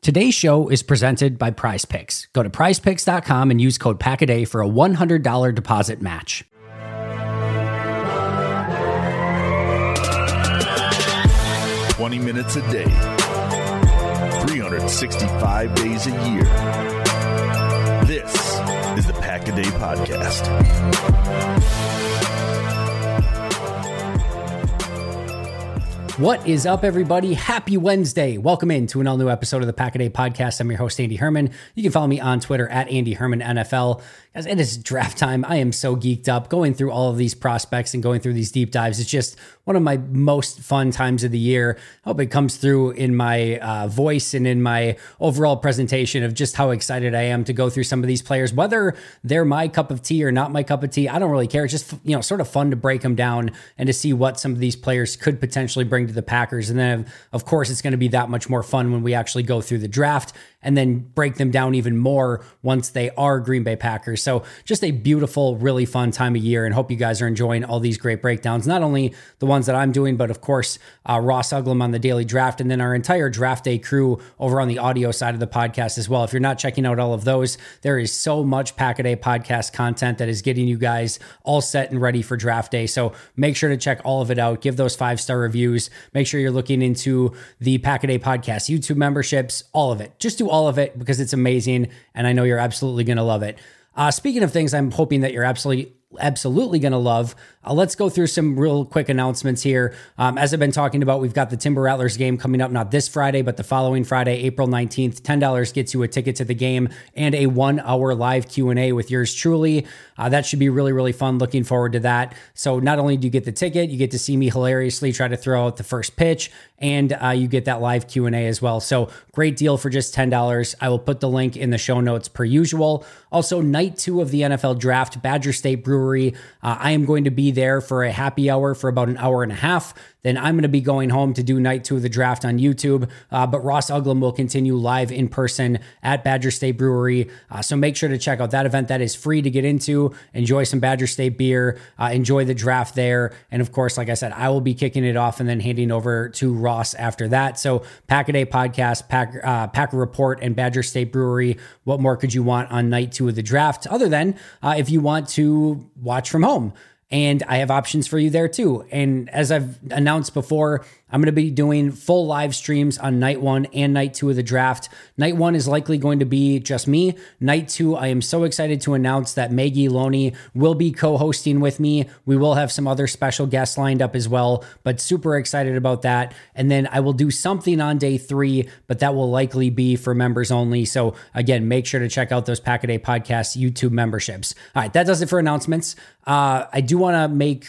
Today's show is presented by Prize Picks. Go to prizepicks.com and use code PACKADAY for a $100 deposit match. Minutes a day, 365 days a year. This is the Pack a Day Podcast. What is up, everybody? Happy Wednesday. Welcome in to an all-new episode of the Pack a Day Podcast. I'm your host, Andy Herman. You can follow me on Twitter at Andy Herman NFL. Guys, it is draft time. I am so geeked up going through all of these prospects and going through these deep dives. It's just one of my most fun times of the year. I hope it comes through in my voice and in my overall presentation of just how excited I am to go through some of these players, whether they're my cup of tea or not my cup of tea. I don't really care. It's just, sort of fun to break them down and to see what some of these players could potentially bring to the Packers. And then, of course, it's going to be that much more fun when we actually go through the draft and then break them down even more once they are Green Bay Packers. So just a beautiful, really fun time of year, and hope you guys are enjoying all these great breakdowns. Not only the ones that I'm doing, but of course, Ross Uglum on the Daily Draft, and then our entire Draft Day crew over on the audio side of the podcast as well. If you're not checking out all of those, there is so much Pack a Day podcast content that is getting you guys all set and ready for Draft Day. So make sure to check all of it out. Give those 5-star reviews. Make sure you're looking into the Pack a Day podcast YouTube memberships, all of it. Just do all of it because it's amazing, and I know you're absolutely going to love it. Speaking of things I'm hoping that you're absolutely going to love, let's go through some real quick announcements here. As I've been talking about, we've got the Timber Rattlers game coming up, not this Friday, but the following Friday, April 19th. $10 gets you a ticket to the game and a 1-hour live Q&A with yours truly. That should be really, really fun. Looking forward to that. So not only do you get the ticket, you get to see me hilariously try to throw out the first pitch, and you get that live Q&A as well. So great deal for just $10. I will put the link in the show notes per usual. Also, night 2 of the NFL Draft, Badger State Brewery. I am going to be there for a happy hour for about an hour and a half. Then I'm going to be going home to do night 2 of the draft on YouTube. But Ross Uglum will continue live in person at Badger State Brewery. So make sure to check out that event. That is free to get into. Enjoy some Badger State beer. Enjoy the draft there. And of course, like I said, I will be kicking it off and then handing over to Ross after that. So Pack a Day Podcast, Packer Report, and Badger State Brewery. What more could you want on night 2 of the draft? Other than if you want to watch from home. And I have options for you there too. And as I've announced before, I'm going to be doing full live streams on night 1 and night 2 of the draft. Night 1 is likely going to be just me. Night 2, I am so excited to announce that Maggie Loney will be co-hosting with me. We will have some other special guests lined up as well, but super excited about that. And then I will do something on day 3, but that will likely be for members only. So again, make sure to check out those Pack a Day Podcast YouTube memberships. All right, that does it for announcements. I do want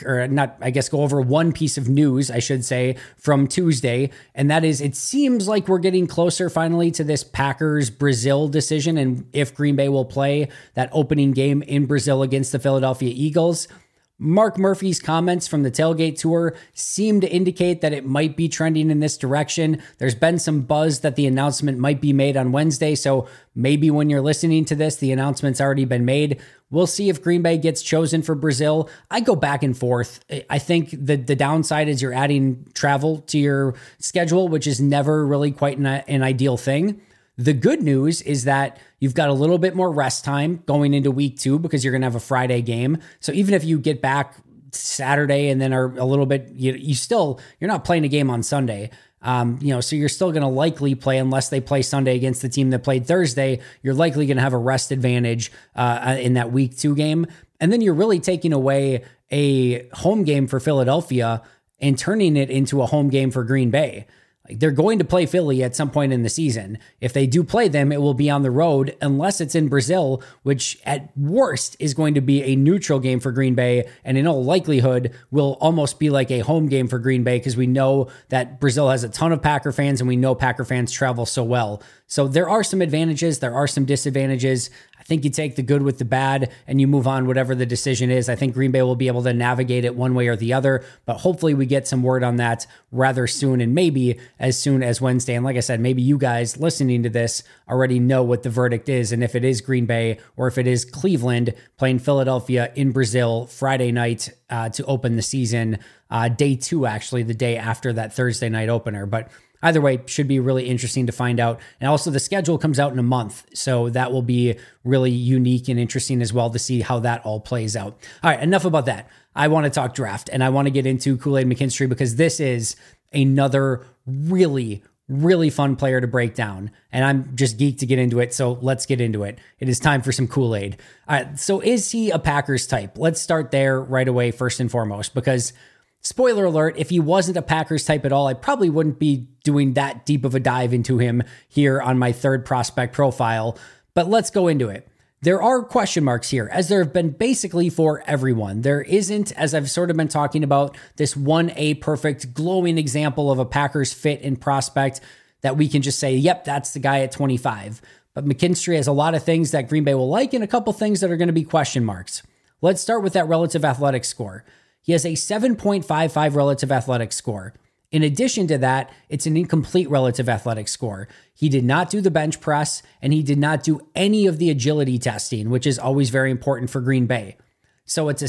to go over one piece of news, I should say, from Tuesday, and that is it seems like we're getting closer finally to this Packers-Brazil decision and if Green Bay will play that opening game in Brazil against the Philadelphia Eagles. Mark Murphy's comments from the tailgate tour seem to indicate that it might be trending in this direction. There's been some buzz that the announcement might be made on Wednesday, so maybe when you're listening to this, the announcement's already been made. We'll see if Green Bay gets chosen for Brazil. I go back and forth. I think the downside is you're adding travel to your schedule, which is never really quite an ideal thing. The good news is that you've got a little bit more rest time going into week 2 because you're going to have a Friday game. So even if you get back Saturday and then are a little bit, you're not playing a game on Sunday. So you're still going to likely play unless they play Sunday against the team that played Thursday. You're likely going to have a rest advantage in that week 2 game. And then you're really taking away a home game for Philadelphia and turning it into a home game for Green Bay. They're going to play Philly at some point in the season. If they do play them, it will be on the road unless it's in Brazil, which at worst is going to be a neutral game for Green Bay, and in all likelihood will almost be like a home game for Green Bay because we know that Brazil has a ton of Packer fans and we know Packer fans travel so well. So there are some advantages, there are some disadvantages. I think you take the good with the bad and you move on whatever the decision is. I think Green Bay will be able to navigate it one way or the other, but hopefully we get some word on that rather soon and maybe as soon as Wednesday. And like I said, maybe you guys listening to this already know what the verdict is and if it is Green Bay or if it is Cleveland playing Philadelphia in Brazil Friday night to open the season. Day 2, actually, the day after that Thursday night opener. But either way, should be really interesting to find out. And also the schedule comes out in a month. So that will be really unique and interesting as well to see how that all plays out. All right, enough about that. I want to talk draft and I want to get into Kool-Aid McKinstry because this is another really fun player to break down. And I'm just geeked to get into it. So let's get into it. It is time for some Kool-Aid. All right. So is he a Packers type? Let's start there right away, first and foremost, because spoiler alert, if he wasn't a Packers type at all, I probably wouldn't be doing that deep of a dive into him here on my third prospect profile. But let's go into it. There are question marks here, as there have been basically for everyone. There isn't, as I've sort of been talking about, this 1A perfect glowing example of a Packers fit and prospect that we can just say, yep, that's the guy at 25. But McKinstry has a lot of things that Green Bay will like and a couple things that are going to be question marks. Let's start with that relative athletic score. He has a 7.55 relative athletic score. In addition to that, it's an incomplete relative athletic score. He did not do the bench press, and he did not do any of the agility testing, which is always very important for Green Bay. So it's a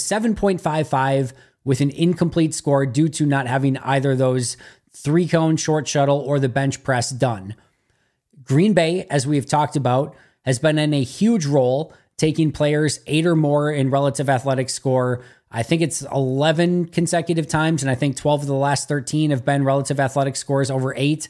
7.55 with an incomplete score due to not having either those 3-cone short shuttle or the bench press done. Green Bay, as we've talked about, has been in a huge role, taking players 8 or more in relative athletic score. I think it's 11 consecutive times, and I think 12 of the last 13 have been relative athletic scores over 8.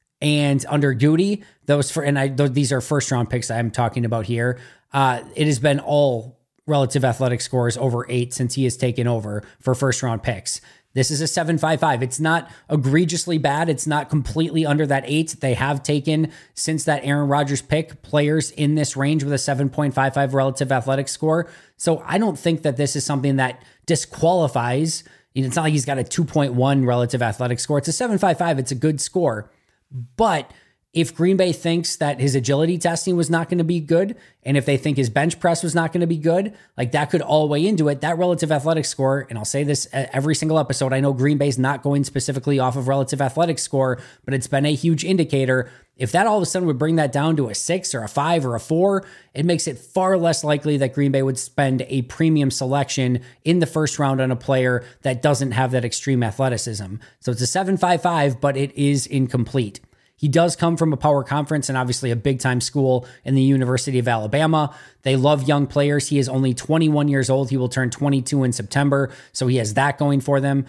And under Goody, these are first round picks I'm talking about here. It has been all relative athletic scores over 8 since he has taken over for first round picks. This is a 7.55. It's not egregiously bad. It's not completely under that 8. They have taken, since that Aaron Rodgers pick, players in this range with a 7.55 relative athletic score. So I don't think that this is something that disqualifies. It's not like he's got a 2.1 relative athletic score. It's a 7.55. It's a good score. But if Green Bay thinks that his agility testing was not going to be good, and if they think his bench press was not going to be good, like that could all weigh into it. That relative athletic score, and I'll say this every single episode, I know Green Bay's not going specifically off of relative athletic score, but it's been a huge indicator. If that all of a sudden would bring that down to a 6 or a 5 or a 4, it makes it far less likely that Green Bay would spend a premium selection in the first round on a player that doesn't have that extreme athleticism. So it's a 7.55, but it is incomplete. He does come from a power conference and obviously a big-time school in the University of Alabama. They love young players. He is only 21 years old. He will turn 22 in September, so he has that going for him.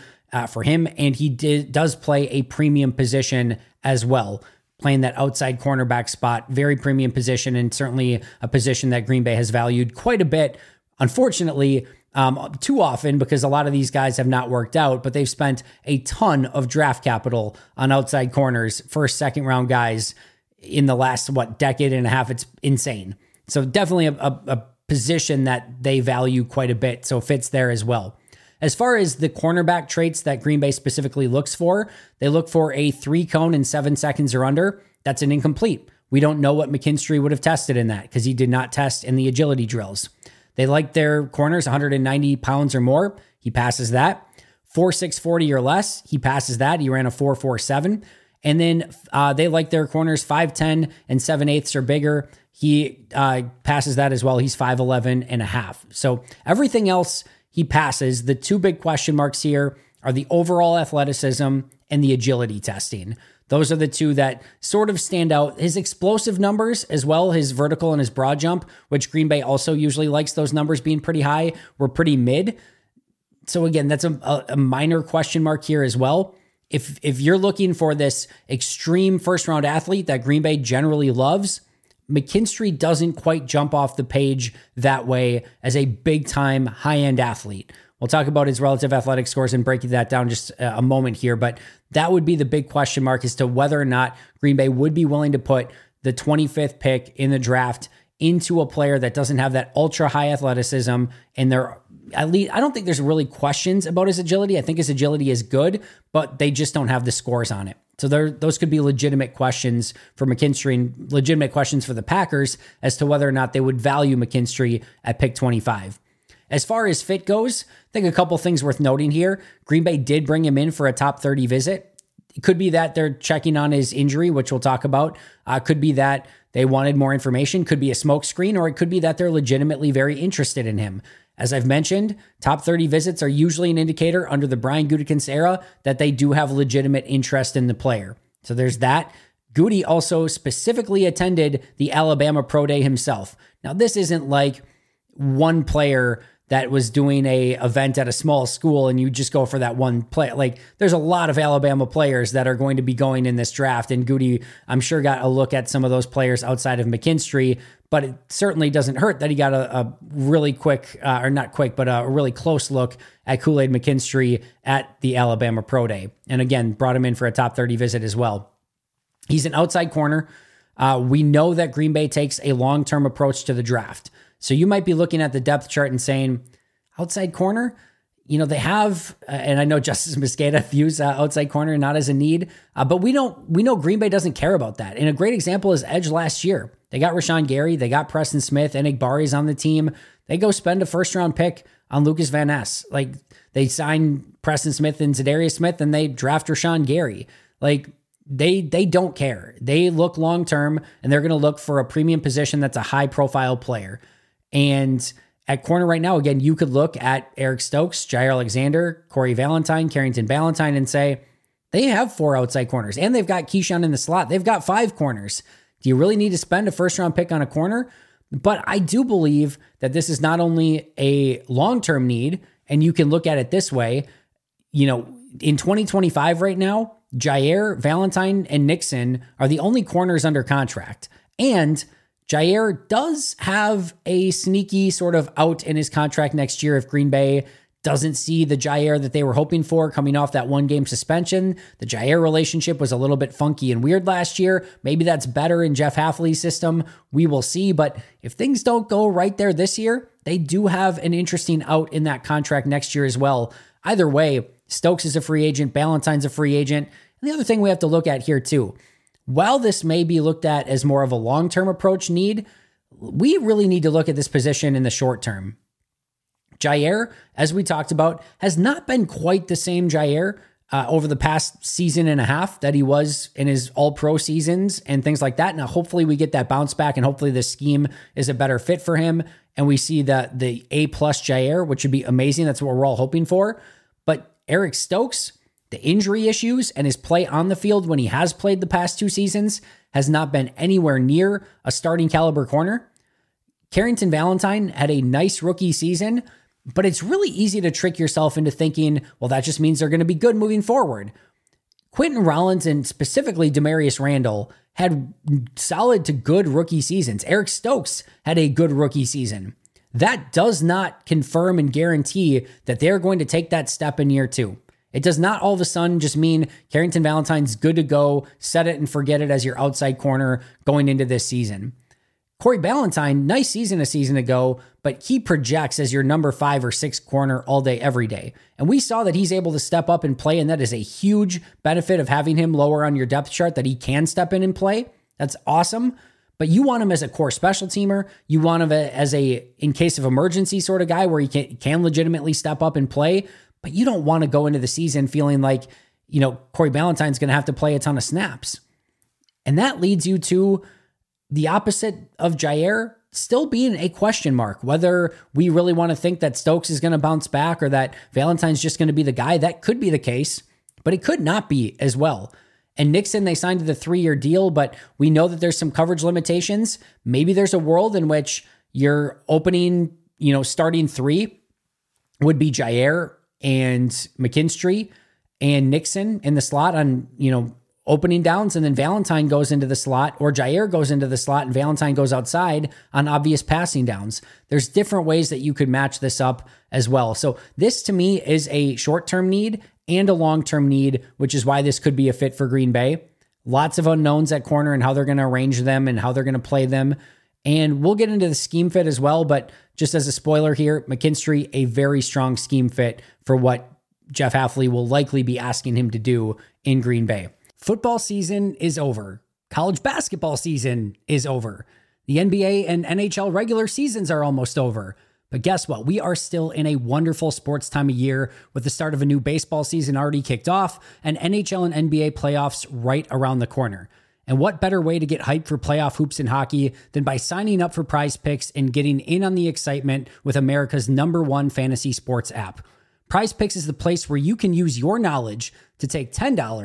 And he does play a premium position as well, playing that outside cornerback spot, very premium position, and certainly a position that Green Bay has valued quite a bit. Unfortunately, too often, because a lot of these guys have not worked out, but they've spent a ton of draft capital on outside corners, first, second round guys in the last, decade and a half. It's insane. So definitely a position that they value quite a bit. So fits there as well. As far as the cornerback traits that Green Bay specifically looks for, they look for a 3-cone in 7 seconds or under. That's an incomplete. We don't know what McKinstry would have tested in that because he did not test in the agility drills. They like their corners 190 pounds or more. He passes that. 4.6 40 or less. He passes that. He ran a 4.47. And then they like their corners 5'10 and 7/8 or bigger. He passes that as well. He's 5'11 and a half. So everything else he passes. The two big question marks here are the overall athleticism and the agility testing. Those are the two that sort of stand out. His explosive numbers as well, his vertical and his broad jump, which Green Bay also usually likes those numbers being pretty high, were pretty mid. So again, that's a minor question mark here as well. If you're looking for this extreme first round athlete that Green Bay generally loves, McKinstry doesn't quite jump off the page that way as a big time high end athlete. We'll talk about his relative athletic scores and breaking that down just a moment here, but that would be the big question mark as to whether or not Green Bay would be willing to put the 25th pick in the draft into a player that doesn't have that ultra high athleticism. And at least, I don't think there's really questions about his agility. I think his agility is good, but they just don't have the scores on it. So those could be legitimate questions for McKinstry and legitimate questions for the Packers as to whether or not they would value McKinstry at pick 25. As far as fit goes, I think a couple things worth noting here. Green Bay did bring him in for a top 30 visit. It could be that they're checking on his injury, which we'll talk about. Could be that they wanted more information. Could be a smokescreen, or it could be that they're legitimately very interested in him. As I've mentioned, top 30 visits are usually an indicator under the Brian Gutekunst era that they do have legitimate interest in the player. So there's that. Goody also specifically attended the Alabama Pro Day himself. Now, this isn't like one player that was doing a event at a small school and you just go for that one play. Like, there's a lot of Alabama players that are going to be going in this draft, and Goody, I'm sure, got a look at some of those players outside of McKinstry, but it certainly doesn't hurt that he got a really quick, or not quick, but a really close look at Kool-Aid McKinstry at the Alabama Pro Day. And again, brought him in for a top 30 visit as well. He's an outside corner. We know that Green Bay takes a long-term approach to the draft. So you might be looking at the depth chart and saying, outside corner, they have, and I know Justice Mosqueda views outside corner not as a need, but we know Green Bay doesn't care about that. And a great example is edge last year. They got Rashawn Gary, they got Preston Smith, and Igbari's on the team. They go spend a first-round pick on Lucas Van Ness. Like, they sign Preston Smith and Za'Darius Smith, and they draft Rashawn Gary. Like, they don't care. They look long-term, and they're going to look for a premium position that's a high-profile player. And at corner right now, again, you could look at Eric Stokes, Jair Alexander, Corey Valentine, Carrington Valentine, and say, they have 4 outside corners, and they've got Keyshawn in the slot. They've got 5 corners. Do you really need to spend a first-round pick on a corner? But I do believe that this is not only a long-term need, and you can look at it this way, in 2025 right now, Jair, Valentine, and Nixon are the only corners under contract. And Jair does have a sneaky sort of out in his contract next year if Green Bay doesn't see the Jair that they were hoping for coming off that 1-game suspension. The Jair relationship was a little bit funky and weird last year. Maybe that's better in Jeff Hafley's system. We will see. But if things don't go right there this year, they do have an interesting out in that contract next year as well. Either way, Stokes is a free agent. Valentine's a free agent. And the other thing we have to look at here too, while this may be looked at as more of a long-term approach need, we really need to look at this position in the short term. Jair, as we talked about, has not been quite the same Jair over the past season and a half that he was in his all-pro seasons and things like that. Now, hopefully we get that bounce back, and hopefully this scheme is a better fit for him, and we see the A-plus Jair, which would be amazing. That's what we're all hoping for. But Eric Stokes, the injury issues and his play on the field when he has played the past 2 seasons has not been anywhere near a starting caliber corner. Carrington Valentine had a nice rookie season, but it's really easy to trick yourself into thinking, well, that just means they're going to be good moving forward. Quentin Rollins and specifically Demarius Randall had solid to good rookie seasons. Eric Stokes had a good rookie season. That does not confirm and guarantee that they're going to take that step in year 2. It does not all of a sudden just mean Carrington Valentine's good to go, set it and forget it as your outside corner going into this season. Corey Valentine, nice season a season ago, but he projects as your number 5 or 6 corner all day, every day. And we saw that he's able to step up and play, and that is a huge benefit of having him lower on your depth chart, that he can step in and play. That's awesome. But you want him as a core special teamer. You want him as a, in case of emergency sort of guy where he can legitimately step up and play. But you don't want to go into the season feeling like, Corey Valentine's going to have to play a ton of snaps. And that leads you to the opposite of Jair still being a question mark, whether we really want to think that Stokes is going to bounce back or that Valentine's just going to be the guy. That could be the case, but it could not be as well. And Nixon, they signed to the 3-year deal, but we know that there's some coverage limitations. Maybe there's a world in which your opening, starting 3 would be Jair and McKinstry and Nixon in the slot on, opening downs, and then Valentine goes into the slot, or Jair goes into the slot and Valentine goes outside on obvious passing downs. There's different ways that you could match this up as well. So this to me is a short-term need and a long-term need, which is why this could be a fit for Green Bay. Lots of unknowns at corner and how they're going to arrange them and how they're going to play them. And we'll get into the scheme fit as well, but just as a spoiler here, McKinstry, a very strong scheme fit for what Jeff Hafley will likely be asking him to do in Green Bay. Football season is over. College basketball season is over. The NBA and NHL regular seasons are almost over. But guess what? We are still in a wonderful sports time of year with the start of a new baseball season already kicked off and NHL and NBA playoffs right around the corner. And what better way to get hyped for playoff hoops in hockey than by signing up for Prize Picks and getting in on the excitement with America's #1 fantasy sports app. Prize Picks is the place where you can use your knowledge to take $10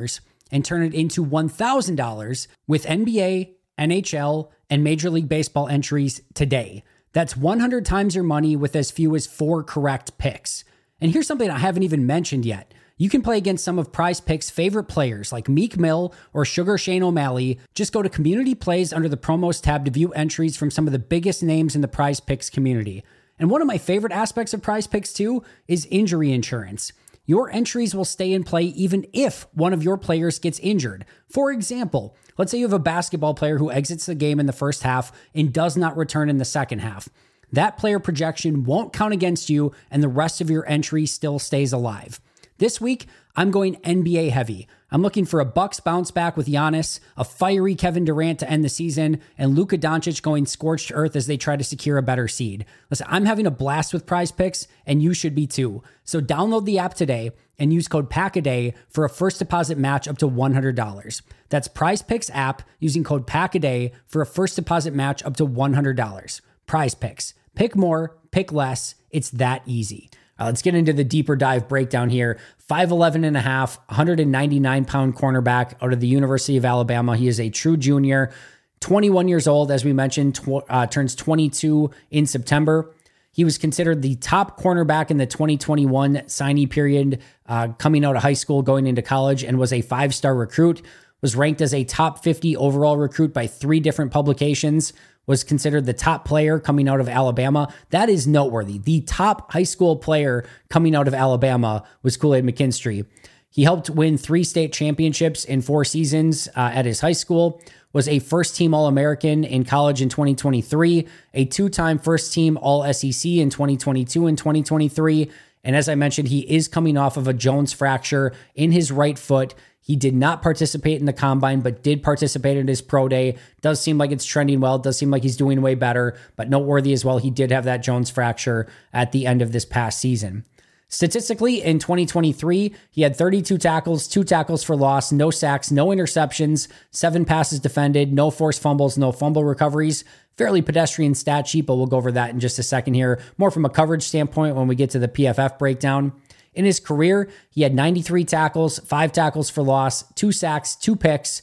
and turn it into $1,000 with NBA, NHL, and Major League Baseball entries today. That's 100 times your money with as few as 4 correct picks. And here's something I haven't even mentioned yet. You can play against some of Prize Picks' favorite players like Meek Mill or Sugar Shane O'Malley. Just go to Community Plays under the Promos tab to view entries from some of the biggest names in the Prize Picks community. And one of my favorite aspects of Prize Picks too is injury insurance. Your entries will stay in play even if one of your players gets injured. For example, let's say you have a basketball player who exits the game in the first half and does not return in the second half. That player projection won't count against you and the rest of your entry still stays alive. This week, I'm going NBA heavy. I'm looking for a Bucks bounce back with Giannis, a fiery Kevin Durant to end the season, and Luka Doncic going scorched earth as they try to secure a better seed. Listen, I'm having a blast with Prize Picks, and you should be too. So download the app today and use code PACKADAY for a first deposit match up to $100. That's Prize Picks app using code PACKADAY for a first deposit match up to $100. Prize Picks. Pick more, pick less. It's that easy. Let's get into the deeper dive breakdown here. 5'11 and a half, 199-pound cornerback out of the University of Alabama. He is a true junior, 21 years old, as we mentioned, turns 22 in September. He was considered the top cornerback in the 2021 signee period, coming out of high school, going into college, and was a 5-star recruit, was ranked as a top 50 overall recruit by 3 different publications, was considered the top player coming out of Alabama. That is noteworthy. The top high school player coming out of Alabama was Kool-Aid McKinstry. He helped win 3 state championships in 4 seasons at his high school, was a first-team All-American in college in 2023, a 2-time first-team All-SEC in 2022 and 2023, and as I mentioned, he is coming off of a Jones fracture in his right foot. He did not participate in the combine, but did participate in his pro day. Does seem like it's trending well. Does seem like he's doing way better, but noteworthy as well, he did have that Jones fracture at the end of this past season. Statistically, in 2023, he had 32 tackles, 2 tackles for loss, no sacks, no interceptions, 7 passes defended, no forced fumbles, no fumble recoveries. Fairly pedestrian stat sheet, but we'll go over that in just a second here, more from a coverage standpoint when we get to the PFF breakdown. In his career, he had 93 tackles, 5 tackles for loss, 2 sacks, 2 picks,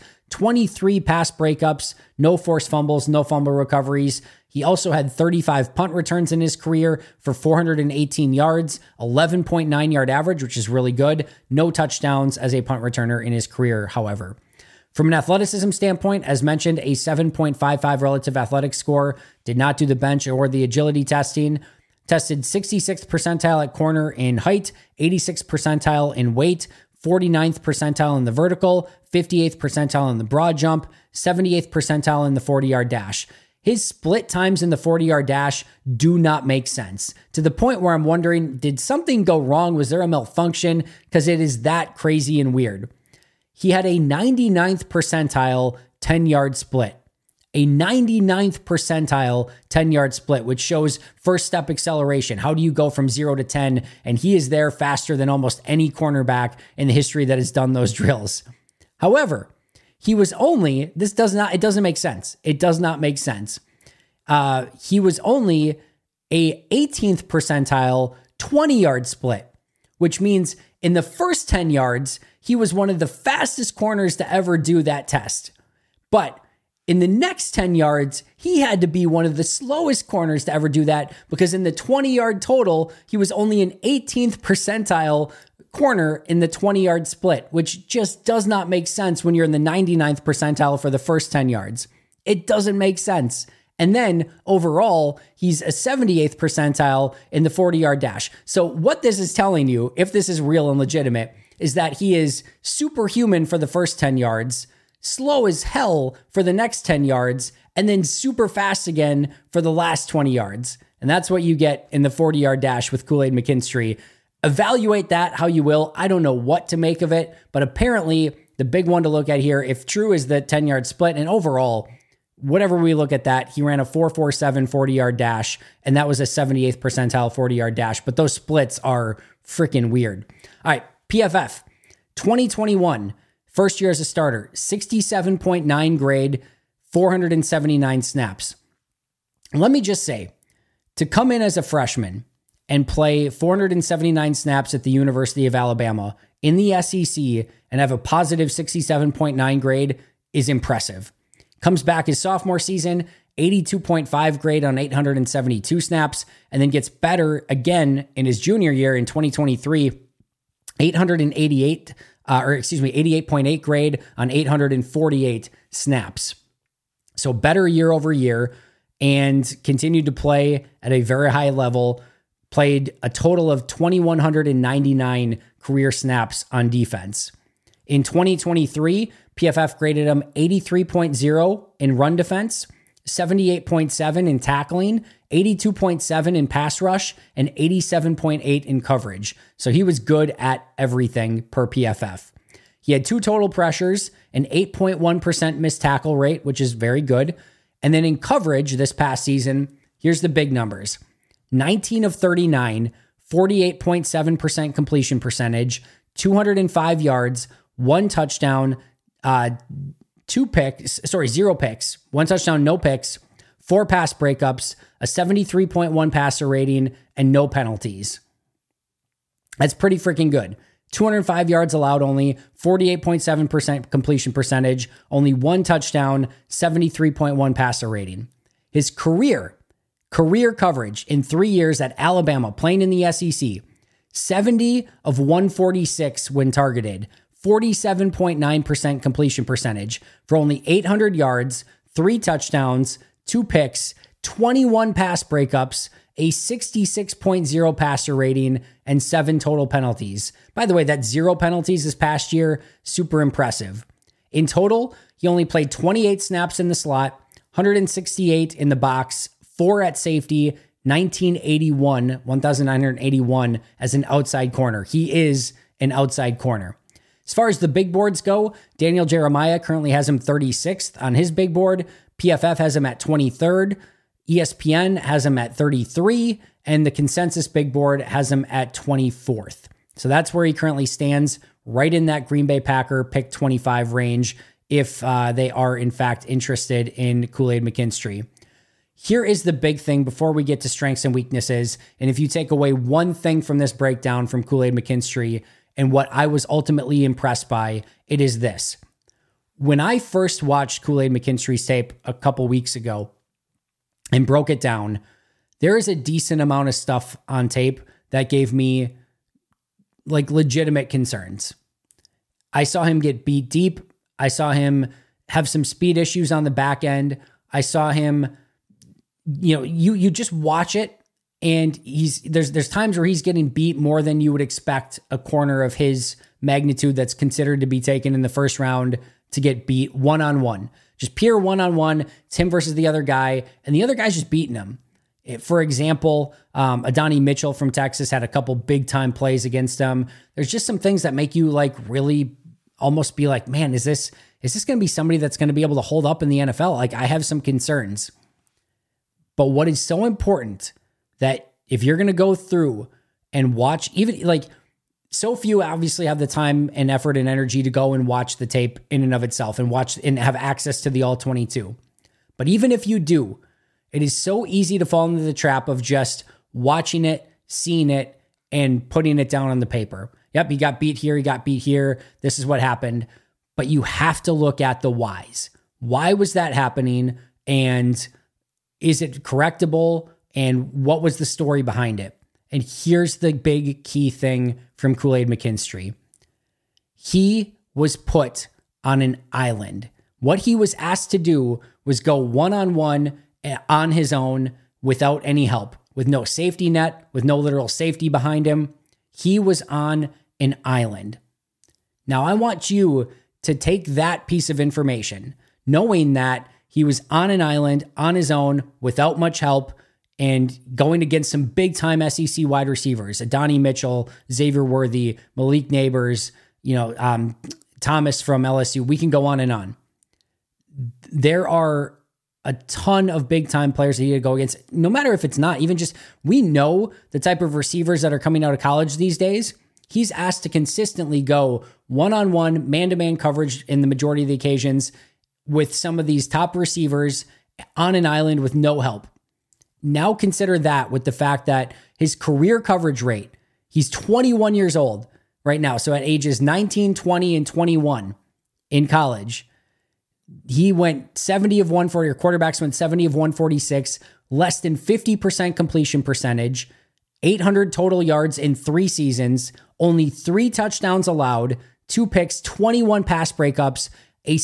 23 pass breakups, no forced fumbles, no fumble recoveries. He also had 35 punt returns in his career for 418 yards, 11.9 yard average, which is really good. No touchdowns as a punt returner in his career, however. From an athleticism standpoint, as mentioned, a 7.55 relative athletic score, did not do the bench or the agility testing. Tested 66th percentile at corner in height, 86th percentile in weight, 49th percentile in the vertical, 58th percentile in the broad jump, 78th percentile in the 40-yard dash. His split times in the 40-yard dash do not make sense, to the point where I'm wondering, did something go wrong? Was there a malfunction? Because it is that crazy and weird. He had a 99th percentile 10-yard split. A 99th percentile 10-yard split, which shows first step acceleration. How do you go from 0 to 10? And he is there faster than almost any cornerback in the history that has done those drills. However, he was only, it doesn't make sense. It does not make sense. He was only a 18th percentile 20-yard split, which means in the first 10 yards, he was one of the fastest corners to ever do that test. But in the next 10 yards, he had to be one of the slowest corners to ever do that, because in the 20-yard total, he was only an 18th percentile corner in the 20-yard split, which just does not make sense when you're in the 99th percentile for the first 10 yards. It doesn't make sense. And then overall, he's a 78th percentile in the 40-yard dash. So what this is telling you, if this is real and legitimate, is that he is superhuman for the first 10 yards, slow as hell for the next 10 yards, and then super fast again for the last 20 yards. And that's what you get in the 40-yard dash with Kool-Aid McKinstry. Evaluate that how you will. I don't know what to make of it, but apparently the big one to look at here, if true, is the 10-yard split. And overall, whatever we look at that, he ran a 4.47 40-yard dash, and that was a 78th percentile 40-yard dash. But those splits are freaking weird. All right, PFF, 2021, first year as a starter, 67.9 grade, 479 snaps. Let me just say, to come in as a freshman and play 479 snaps at the University of Alabama in the SEC and have a positive 67.9 grade is impressive. Comes back his sophomore season, 82.5 grade on 872 snaps, and then gets better again in his junior year in 2023, 88.8 grade on 848 snaps. So better year over year, and continued to play at a very high level, played a total of 2,199 career snaps on defense. In 2023, PFF graded him 83.0 in run defense, 78.7 in tackling, 82.7 in pass rush, and 87.8 in coverage. So he was good at everything per PFF. He had 2 total pressures, an 8.1% missed tackle rate, which is very good. And then in coverage this past season, here's the big numbers. 19 of 39, 48.7% completion percentage, 205 yards, 1 touchdown, 0 picks, 1 touchdown, no picks, 4 pass breakups, a 73.1 passer rating, and no penalties. That's pretty freaking good. 205 yards allowed only, 48.7% completion percentage, only 1 touchdown, 73.1 passer rating. His career coverage in 3 years at Alabama, playing in the SEC, 70 of 146 when targeted, 47.9% completion percentage for only 800 yards, 3 touchdowns, 2 picks, 21 pass breakups, a 66.0 passer rating, and 7 total penalties. By the way, that 0 penalties this past year, super impressive. In total, he only played 28 snaps in the slot, 168 in the box, 4 at safety, 1,981 as an outside corner. He is an outside corner. As far as the big boards go, Daniel Jeremiah currently has him 36th on his big board. PFF has him at 23rd. ESPN has him at 33, and the consensus big board has him at 24th. So that's where he currently stands, right in that Green Bay Packer pick 25 range, if they are in fact interested in Kool-Aid McKinstry. Here is the big thing before we get to strengths and weaknesses. And if you take away one thing from this breakdown from Kool-Aid McKinstry and what I was ultimately impressed by, it is this. When I first watched Kool-Aid McKinstry's tape a couple weeks ago and broke it down, there is a decent amount of stuff on tape that gave me like legitimate concerns. I saw him get beat deep. I saw him have some speed issues on the back end. I saw him, you just watch it, and there's times where he's getting beat more than you would expect a corner of his magnitude that's considered to be taken in the first round to get beat one-on-one. Just pure one-on-one. It's him versus the other guy, and the other guy's just beating him. For example, Adonai Mitchell from Texas had a couple big-time plays against him. There's just some things that make you like really almost be like, man, is this going to be somebody that's going to be able to hold up in the NFL? Like, I have some concerns. But what is so important that if you're going to go through and watch, even like so few obviously have the time and effort and energy to go and watch the tape in and of itself and watch and have access to the all 22. But even if you do, it is so easy to fall into the trap of just watching it, seeing it, and putting it down on the paper. Yep, he got beat here, he got beat here. This is what happened. But you have to look at the whys. Why was that happening? And is it correctable? And what was the story behind it? And here's the big key thing from Kool-Aid McKinstry. He was put on an island. What he was asked to do was go one-on-one on his own without any help, with no safety net, with no literal safety behind him. He was on an island. Now, I want you to take that piece of information, knowing that he was on an island on his own without much help and going against some big-time SEC wide receivers, Adonai Mitchell, Xavier Worthy, Malik Neighbors, Thomas from LSU. We can go on and on. There are a ton of big-time players that you go against, no matter if it's not, even just, we know the type of receivers that are coming out of college these days. He's asked to consistently go one-on-one, man-to-man coverage in the majority of the occasions with some of these top receivers on an island with no help. Now consider that with the fact that his career coverage rate, he's 21 years old, right now. So at ages 19, 20, and 21 in college, he went 70 of 140, or quarterbacks went 70 of 146, less than 50% completion percentage, 800 total yards in 3 seasons, only 3 touchdowns allowed, 2 picks, 21 pass breakups, a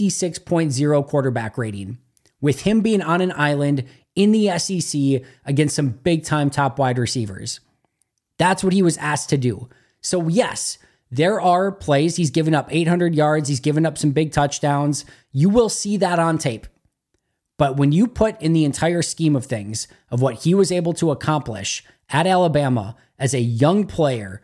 66.0 quarterback rating. With him being on an island in the SEC against some big-time top wide receivers. That's what he was asked to do. So yes, there are plays. He's given up 800 yards. He's given up some big touchdowns. You will see that on tape. But when you put in the entire scheme of things of what he was able to accomplish at Alabama as a young player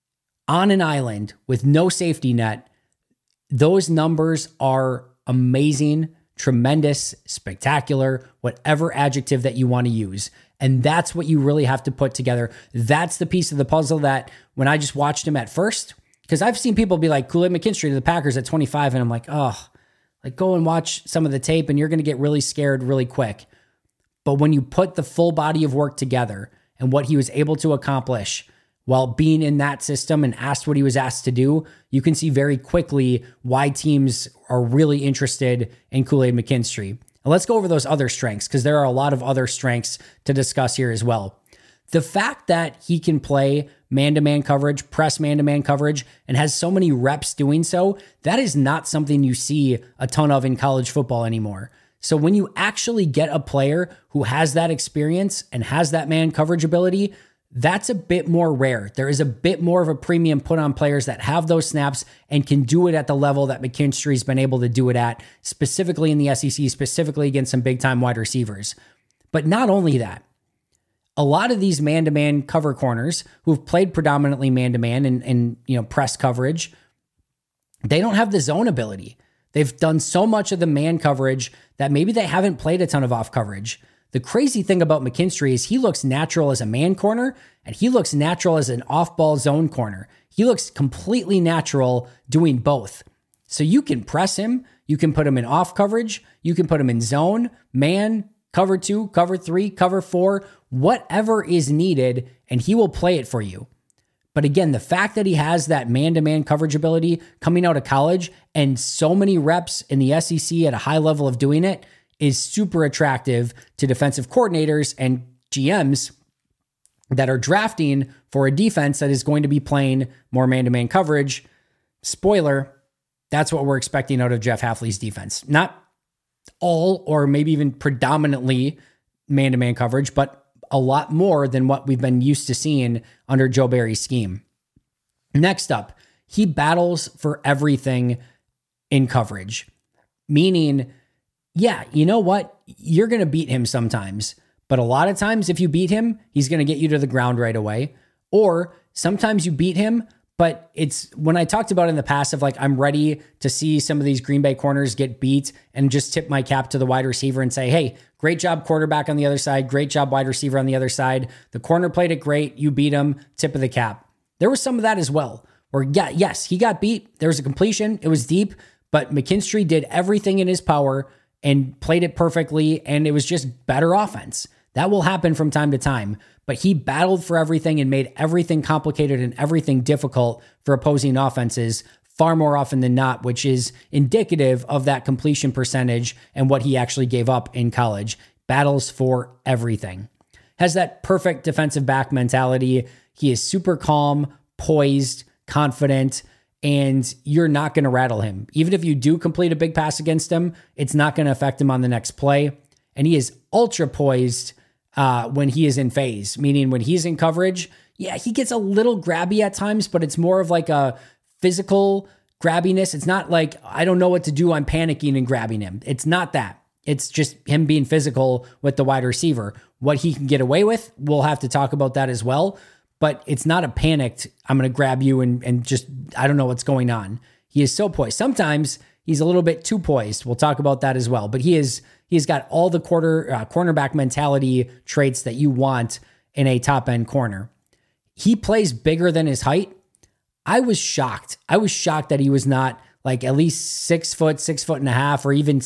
on an island with no safety net, those numbers are amazing, tremendous, spectacular, whatever adjective that you want to use. And that's what you really have to put together. That's the piece of the puzzle that when I just watched him at first, because I've seen people be like Kool-Aid McKinstry to the Packers at 25, and I'm like, oh, like go and watch some of the tape and you're going to get really scared really quick. But when you put the full body of work together and what he was able to accomplish while being in that system and asked what he was asked to do, you can see very quickly why teams are really interested in Kool-Aid McKinstry. And let's go over those other strengths, because there are a lot of other strengths to discuss here as well. The fact that he can play man-to-man coverage, press man-to-man coverage, and has so many reps doing so, that is not something you see a ton of in college football anymore. So when you actually get a player who has that experience and has that man coverage ability, that's a bit more rare. There is a bit more of a premium put on players that have those snaps and can do it at the level that McKinstry's been able to do it at, specifically in the SEC, specifically against some big-time wide receivers. But not only that, a lot of these man-to-man cover corners who've played predominantly man-to-man and press coverage, they don't have the zone ability. They've done so much of the man coverage that maybe they haven't played a ton of off coverage. The crazy thing about McKinstry is he looks natural as a man corner and he looks natural as an off-ball zone corner. He looks completely natural doing both. So you can press him, you can put him in off coverage, you can put him in zone, man, cover 2, cover 3, cover 4, whatever is needed, and he will play it for you. But again, the fact that he has that man-to-man coverage ability coming out of college and so many reps in the SEC at a high level of doing it is super attractive to defensive coordinators and GMs that are drafting for a defense that is going to be playing more man-to-man coverage. Spoiler, that's what we're expecting out of Jeff Hafley's defense. Not all or maybe even predominantly man-to-man coverage, but a lot more than what we've been used to seeing under Joe Barry's scheme. Next up, he battles for everything in coverage, meaning, yeah, you know what? You're going to beat him sometimes, but a lot of times if you beat him, he's going to get you to the ground right away. Or sometimes you beat him, but it's when I talked about in the past of like, I'm ready to see some of these Green Bay corners get beat and just tip my cap to the wide receiver and say, hey, great job quarterback on the other side. Great job wide receiver on the other side. The corner played it great. You beat him. Tip of the cap. There was some of that as well. Or yeah, yes, he got beat. There was a completion. It was deep, but McKinstry did everything in his power and played it perfectly. And it was just better offense. That will happen from time to time, but he battled for everything and made everything complicated and everything difficult for opposing offenses far more often than not, which is indicative of that completion percentage and what he actually gave up in college. Battles for everything. Has that perfect defensive back mentality. He is super calm, poised, confident, and you're not going to rattle him. Even if you do complete a big pass against him, it's not going to affect him on the next play. And he is ultra poised when he is in phase, meaning when he's in coverage, yeah, he gets a little grabby at times, but it's more of like a physical grabbiness. It's not like, I don't know what to do, I'm panicking and grabbing him. It's not that. It's just him being physical with the wide receiver. What he can get away with, we'll have to talk about that as well, but it's not a panicked, I'm going to grab you and just, I don't know what's going on. He is so poised. Sometimes he's a little bit too poised. We'll talk about that as well, but he's got all the cornerback mentality traits that you want in a top end corner. He plays bigger than his height. I was shocked. I was shocked that he was not like at least 6 foot, 6.5 or even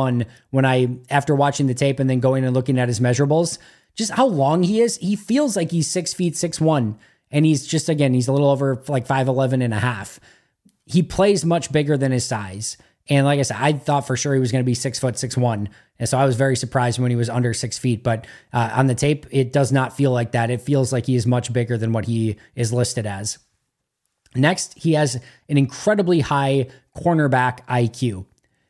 6'1" after watching the tape and then going and looking at his measurables, just how long he is. He feels like he's 6 feet, 6'1", And he's just, again, he's a little over like 5'11 and a half. He plays much bigger than his size. And like I said, I thought for sure he was going to be 6 foot 6'1". And so I was very surprised when he was under 6 feet. But on the tape, it does not feel like that. It feels like he is much bigger than what he is listed as. Next, he has an incredibly high cornerback IQ.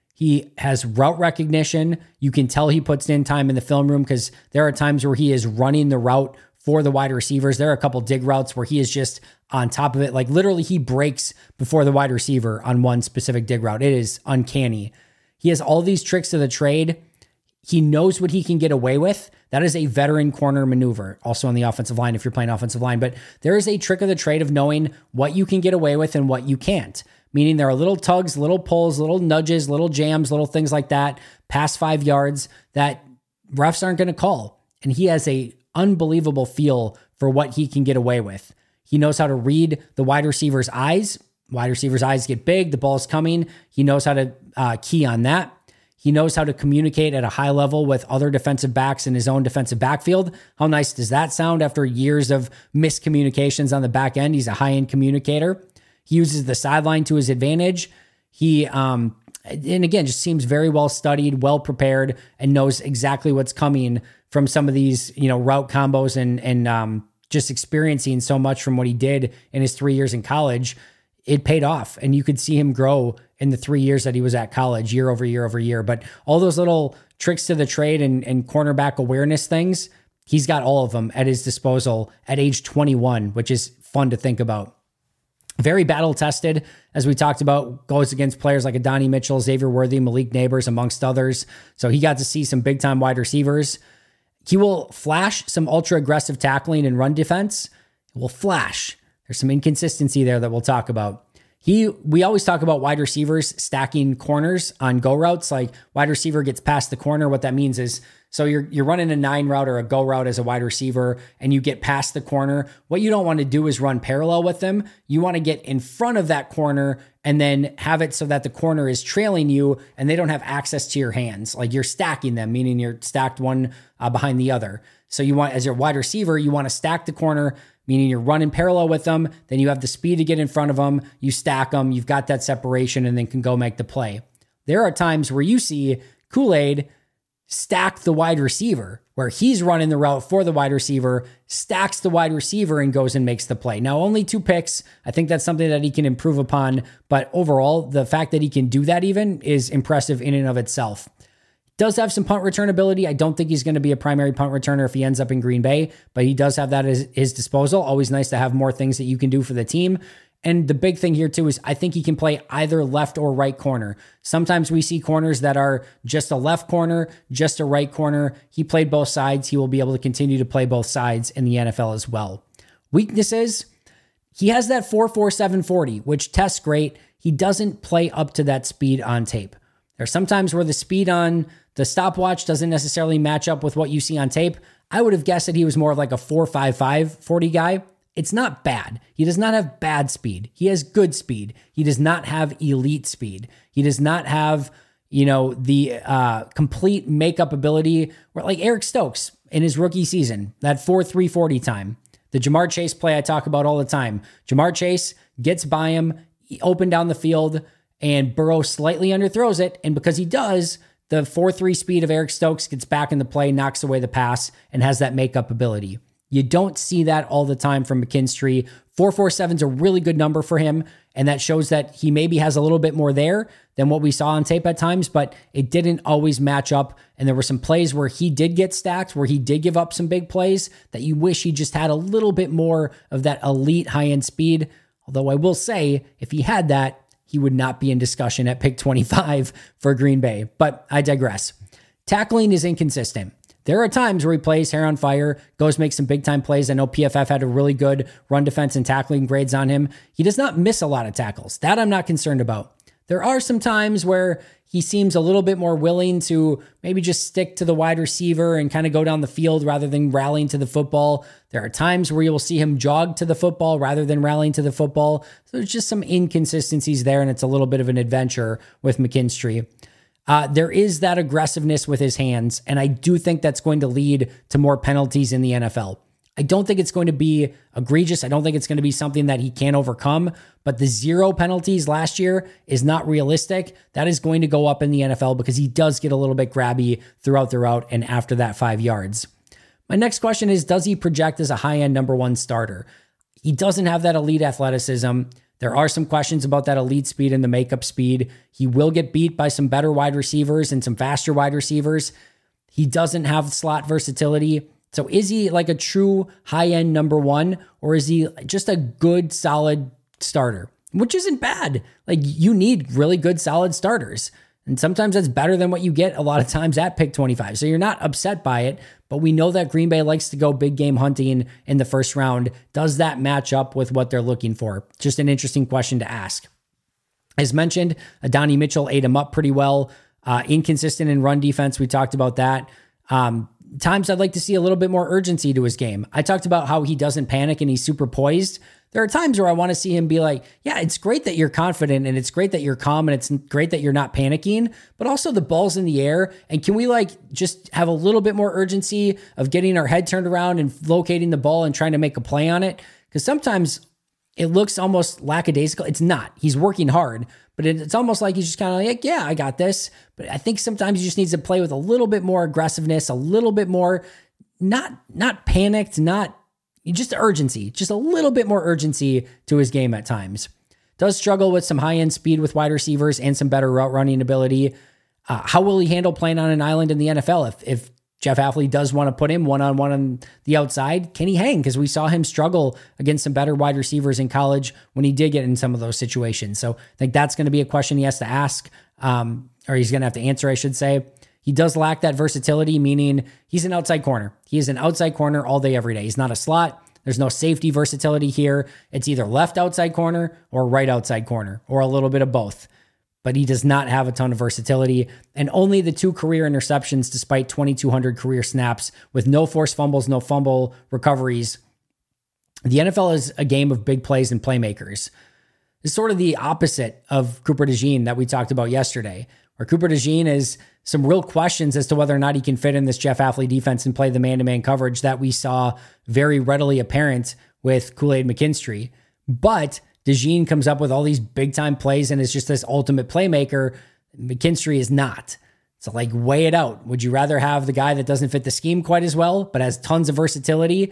He has route recognition. You can tell he puts in time in the film room because there are times where he is running the route for the wide receivers. There are a couple dig routes where he is just on top of it. Like literally he breaks before the wide receiver on one specific dig route. It is uncanny. He has all these tricks of the trade. He knows what he can get away with. That is a veteran corner maneuver. Also on the offensive line if you're playing offensive line. But there is a trick of the trade of knowing what you can get away with and what you can't. Meaning there are little tugs, little pulls, little nudges, little jams, little things like that, past 5 yards that refs aren't going to call. And he has a unbelievable feel for what he can get away with. He knows how to read the wide receiver's eyes. Wide receiver's eyes get big, the ball's coming. He knows how to key on that. He knows how to communicate at a high level with other defensive backs in his own defensive backfield. How nice does that sound after years of miscommunications on the back end? He's a high-end communicator. He uses the sideline to his advantage. He, and again, just seems very well studied, well prepared, and knows exactly what's coming from some of these, route combos and just experiencing so much from what he did in his 3 years in college. It paid off, and you could see him grow in the 3 years that he was at college, year over year over year. But all those little tricks to the trade and cornerback awareness things, he's got all of them at his disposal at age 21, which is fun to think about. Very battle tested, as we talked about, goes against players like Adonai Mitchell, Xavier Worthy, Malik Neighbors, amongst others. So he got to see some big time wide receivers. He will flash some ultra aggressive tackling and run defense. It will flash. There's some inconsistency there that we'll talk about. We always talk about wide receivers stacking corners on go routes. Like wide receiver gets past the corner. What that means is, so you're running a 9 route or a go route as a wide receiver and you get past the corner. What you don't want to do is run parallel with them. You want to get in front of that corner and then have it so that the corner is trailing you and they don't have access to your hands. Like you're stacking them, meaning you're stacked one behind the other. So you want, as your wide receiver, you want to stack the corner, meaning you're running parallel with them. Then you have the speed to get in front of them. You stack them. You've got that separation and then can go make the play. There are times where you see Kool-Aid stack the wide receiver, where he's running the route for the wide receiver, stacks the wide receiver and goes and makes the play. Now, only 2 picks. I think that's something that he can improve upon. But overall, the fact that he can do that even is impressive in and of itself. Does have some punt return ability. I don't think he's going to be a primary punt returner if he ends up in Green Bay, but he does have that at his disposal. Always nice to have more things that you can do for the team. And the big thing here too is I think he can play either left or right corner. Sometimes we see corners that are just a left corner, just a right corner. He played both sides. He will be able to continue to play both sides in the NFL as well. Weaknesses, he has that 4.47 40, which tests great. He doesn't play up to that speed on tape. There's sometimes where the speed on the stopwatch doesn't necessarily match up with what you see on tape. I would have guessed that he was more of like a 4.55 40 guy. It's not bad. He does not have bad speed. He has good speed. He does not have elite speed. He does not have, the complete makeup ability where like Eric Stokes in his rookie season, that 4.3 40 time. The Jamar Chase play I talk about all the time. Jamar Chase gets by him, open down the field, and Burrow slightly underthrows it. And because he does, the 4.3 speed of Eric Stokes gets back in the play, knocks away the pass, and has that makeup ability. You don't see that all the time from McKinstry. 4.47 is a really good number for him, and that shows that he maybe has a little bit more there than what we saw on tape at times, but it didn't always match up, and there were some plays where he did get stacked, where he did give up some big plays that you wish he just had a little bit more of that elite high-end speed, although I will say, if he had that, he would not be in discussion at pick 25 for Green Bay, but I digress. Tackling is inconsistent. There are times where he plays hair on fire, goes make some big time plays. I know PFF had a really good run defense and tackling grades on him. He does not miss a lot of tackles. That I'm not concerned about. There are some times where he seems a little bit more willing to maybe just stick to the wide receiver and kind of go down the field rather than rallying to the football. There are times where you will see him jog to the football rather than rallying to the football. So there's just some inconsistencies there, and it's a little bit of an adventure with McKinstry. There is that aggressiveness with his hands, and I do think that's going to lead to more penalties in the NFL. I don't think it's going to be egregious. I don't think it's going to be something that he can't overcome, but the 0 penalties last year is not realistic. That is going to go up in the NFL because he does get a little bit grabby throughout the route and after that 5 yards. My next question is, does he project as a high-end number 1 starter? He doesn't have that elite athleticism. There are some questions about that elite speed and the makeup speed. He will get beat by some better wide receivers and some faster wide receivers. He doesn't have slot versatility. So is he like a true high-end number 1, or is he just a good, solid starter? Which isn't bad. Like, you need really good, solid starters. And sometimes that's better than what you get a lot of times at pick 25. So you're not upset by it, but we know that Green Bay likes to go big game hunting in the first round. Does that match up with what they're looking for? Just an interesting question to ask. As mentioned, Adonai Mitchell ate him up pretty well. Inconsistent in run defense. We talked about that. Times I'd like to see a little bit more urgency to his game. I talked about how he doesn't panic and he's super poised. There are times where I want to see him be like, yeah, it's great that you're confident and it's great that you're calm and it's great that you're not panicking, but also the ball's in the air. And can we just have a little bit more urgency of getting our head turned around and locating the ball and trying to make a play on it? Because sometimes it looks almost lackadaisical. It's not. He's working hard, but it's almost like he's just kind of like, yeah, I got this. But I think sometimes he just needs to play with a little bit more aggressiveness, a little bit more, not panicked, not just urgency, just a little bit more urgency to his game at times. Does struggle with some high-end speed with wide receivers and some better route running ability. How will he handle playing on an island in the NFL? If Jeff Hafley does want to put him one-on-one on the outside, can he hang? Because we saw him struggle against some better wide receivers in college when he did get in some of those situations. So I think that's going to be a question he has to ask, or he's going to have to answer, I should say. He does lack that versatility, meaning he's an outside corner. He is an outside corner all day, every day. He's not a slot. There's no safety versatility here. It's either left outside corner or right outside corner, or a little bit of both. But he does not have a ton of versatility, and only the 2 career interceptions despite 2,200 career snaps with no forced fumbles, no fumble recoveries. The NFL is a game of big plays and playmakers. It's sort of the opposite of Cooper DeJean that we talked about yesterday, where Cooper DeJean is some real questions as to whether or not he can fit in this Jeff Hafley defense and play the man-to-man coverage that we saw very readily apparent with Kool-Aid McKinstry. But DeJean comes up with all these big-time plays and is just this ultimate playmaker. McKinstry is not. So, weigh it out. Would you rather have the guy that doesn't fit the scheme quite as well, but has tons of versatility,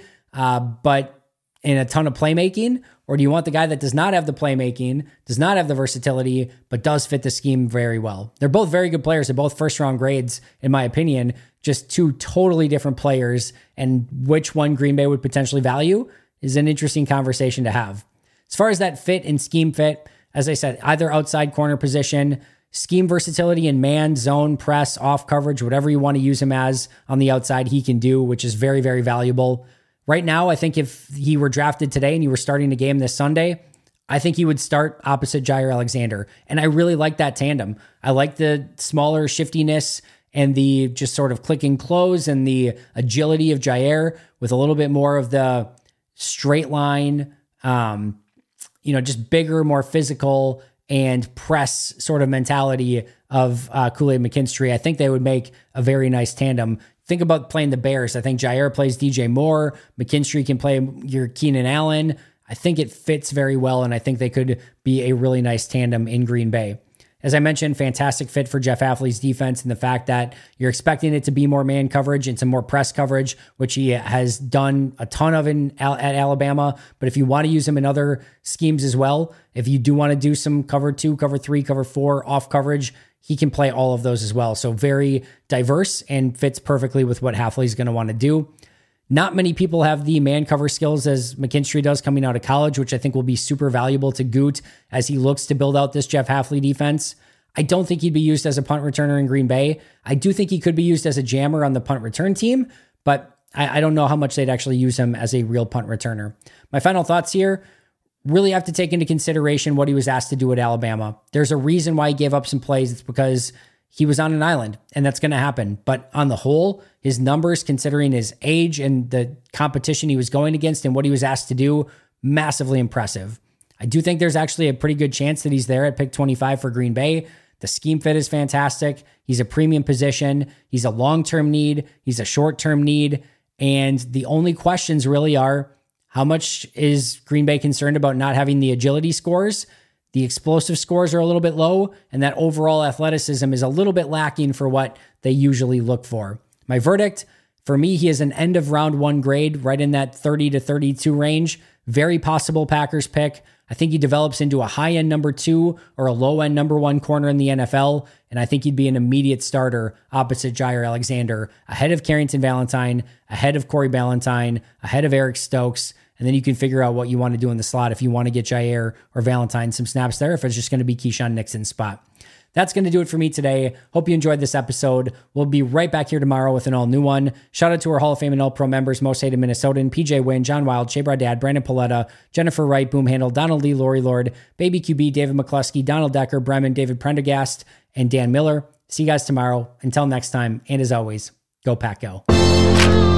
but in a ton of playmaking? Or do you want the guy that does not have the playmaking, does not have the versatility, but does fit the scheme very well? They're both very good players. They're both first-round grades, in my opinion, just 2 totally different players, and which one Green Bay would potentially value is an interesting conversation to have. As far as that fit and scheme fit, as I said, either outside corner position, scheme versatility in man, zone, press, off coverage, whatever you want to use him as on the outside, he can do, which is very, very valuable. Right now, I think if he were drafted today and you were starting the game this Sunday, I think he would start opposite Jaire Alexander. And I really like that tandem. I like the smaller shiftiness and the just sort of click and close and the agility of Jaire with a little bit more of the straight line, just bigger, more physical and press sort of mentality of Kool-Aid McKinstry. I think they would make a very nice tandem. Think about playing the Bears. I think Jaire plays DJ Moore. McKinstry can play your Keenan Allen. I think it fits very well, and I think they could be a really nice tandem in Green Bay. As I mentioned, fantastic fit for Jeff Hafley's defense and the fact that you're expecting it to be more man coverage and some more press coverage, which he has done a ton of at Alabama. But if you want to use him in other schemes as well, if you do want to do some cover 2, cover 3, cover 4 off coverage, he can play all of those as well. So very diverse and fits perfectly with what Hafley's going to want to do. Not many people have the man cover skills as McKinstry does coming out of college, which I think will be super valuable to Goot as he looks to build out this Jeff Hafley defense. I don't think he'd be used as a punt returner in Green Bay. I do think he could be used as a jammer on the punt return team, but I don't know how much they'd actually use him as a real punt returner. My final thoughts here. Really have to take into consideration what he was asked to do at Alabama. There's a reason why he gave up some plays. It's because he was on an island, and that's going to happen. But on the whole, his numbers, considering his age and the competition he was going against and what he was asked to do, massively impressive. I do think there's actually a pretty good chance that he's there at pick 25 for Green Bay. The scheme fit is fantastic. He's a premium position. He's a long-term need. He's a short-term need. And the only questions really are, how much is Green Bay concerned about not having the agility scores? The explosive scores are a little bit low, and that overall athleticism is a little bit lacking for what they usually look for. My verdict, for me, he is an end of round one grade, right in that 30 to 32 range. Very possible Packers pick. I think he develops into a high-end number 2 or a low-end number 1 corner in the NFL, and I think he'd be an immediate starter opposite Jaire Alexander, ahead of Carrington Valentine, ahead of Corey Ballantyne, ahead of Eric Stokes, and then you can figure out what you want to do in the slot if you want to get Jaire or Valentine some snaps there, if it's just going to be Keyshawn Nixon's spot. That's going to do it for me today. Hope you enjoyed this episode. We'll be right back here tomorrow with an all-new one. Shout out to our Hall of Fame and All-Pro members, Most Hated Minnesotan, PJ Wynn, John Wild, Shea Bradad, Brandon Paletta, Jennifer Wright, Boom Handle, Donald Lee, Lori Lord, Baby QB, David McCluskey, Donald Decker, Bremen, David Prendergast, and Dan Miller. See you guys tomorrow. Until next time, and as always, go Pack Go.